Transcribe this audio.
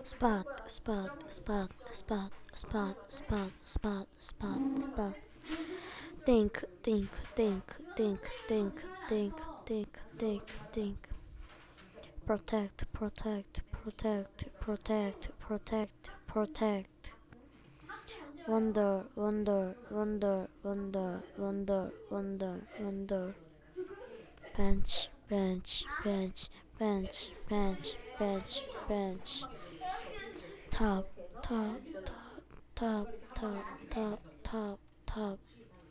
Spot, spot, spot, spot, spot, spot, spot, spot, spot. Think, think, think, think, think, think, think, think, think. Protect, protect, protect, protect, protect, protect. Wonder, wonder, wonder, wonder, wonder, wonder, wonder. Bench, bench, bench, bench, bench, bench, bench. Top, top, top, top, top, top, top, top.